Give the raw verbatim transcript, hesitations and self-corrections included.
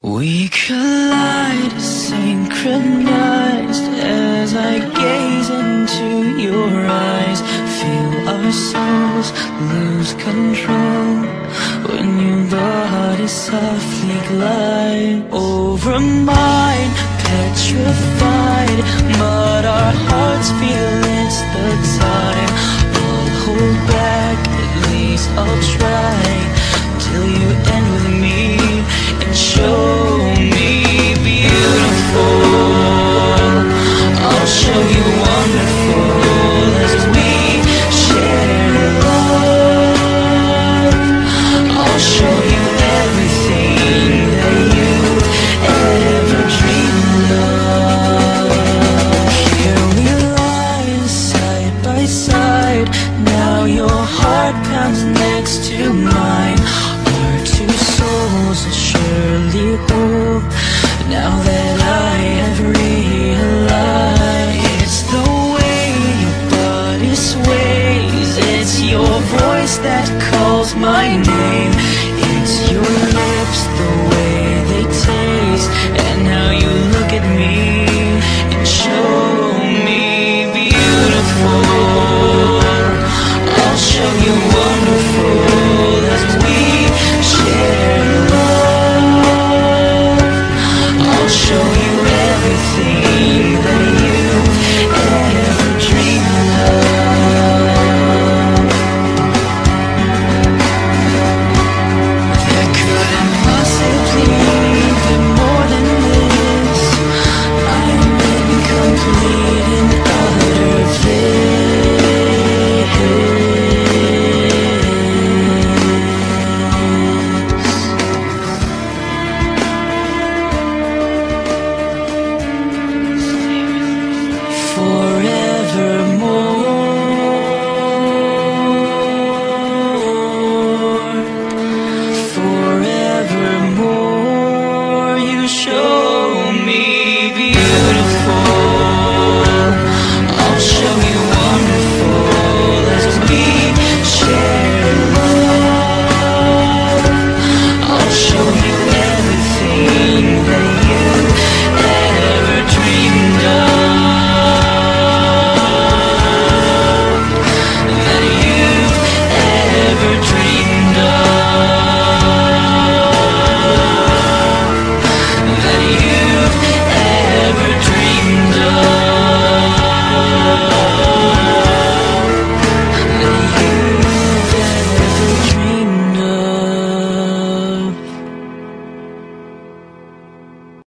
We collide, synchronized as I gaze into your eyes. Feel our souls lose control when your body softly glide over mine, petrified, but our hearts feel it's the time. I'll hold back, at least I'll try, till you end with me and show me beautiful. I'll show you wonderful as we share love. I'll show you everything that you've ever dreamed of. Here we lie side by side, now your heart pounds next to mine. Our two souls will surely hold, now that I have realized. It's the way your body sways, it's your voice that calls my name.